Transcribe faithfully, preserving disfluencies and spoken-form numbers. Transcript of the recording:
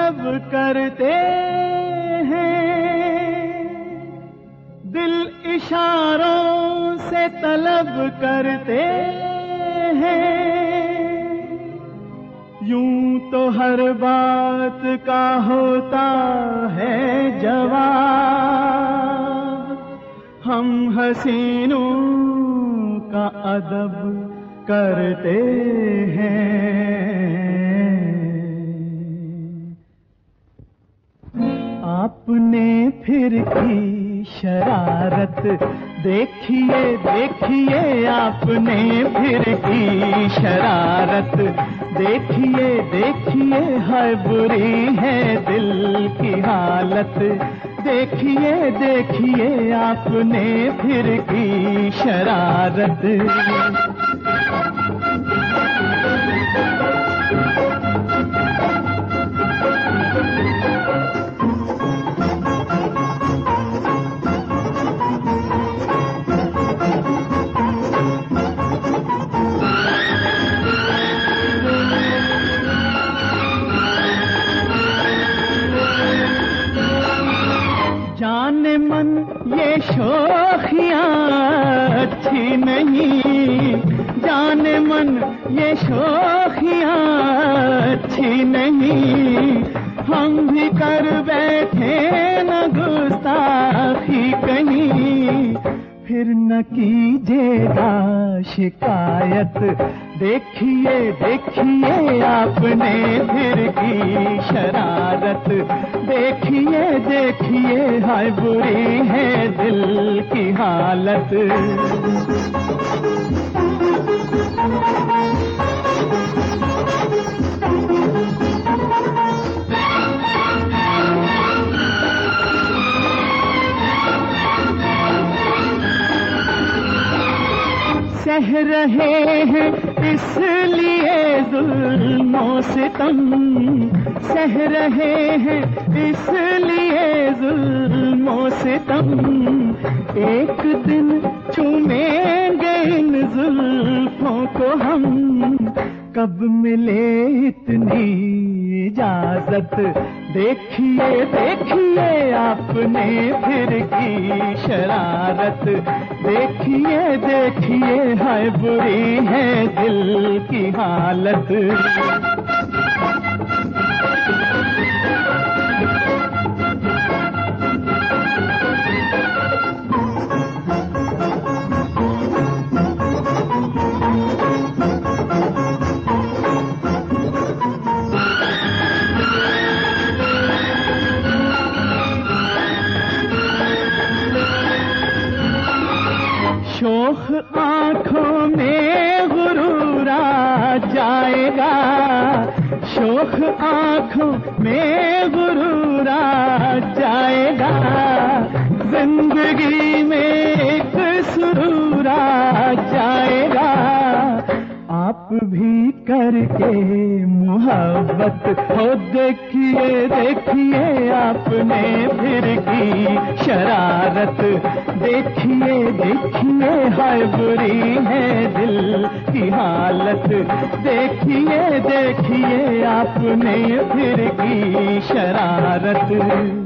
तलब करते हैं, दिल इशारों से तलब करते हैं। यूं तो हर बात का होता है जवाब, हम हसीनों का अदब करते हैं। आपने फिर की शरारत देखिए देखिए, आपने फिर की शरारत देखिए देखिए, है बुरी है दिल की हालत। देखिए देखिए, आपने फिर की शरारत। जाने मन ये शोखियाँ अच्छी नहीं, जाने मन ये शोखियाँ अच्छी नहीं। हम भी कर बैठे न गुस्ताखी कहीं, फिर न कीजिएगा शिकायत। देखिए देखिए, आपने फिर की शरारत। देखिए देखिए, हाय बुरी है दिल की हालत। सह रहे हैं इसलिए जुल्मों सितम, सह रहे हैं इसलिए जुल्मों सितम। एक दिन चूमेंगे इन जुल्फों को हम, कब मिले इतनी इजाजत। देखिए देखिए, आपने फिर की शरारत। देखिए देखिए, हाय बुरी है दिल की हालत। शोख आँखों में गुरूर आ जाएगा, शोख आँखों में गुरूर आ जाएगा। जिंदगी में एक सुरूर आ जाएगा। आप भी करके मोहब्बत हो, देखिए देखिए, आपने फिर की शरारत। देखिए देखिए, हाय बुरी है दिल की हालत। देखिए देखिए, आपने फिर की शरारत।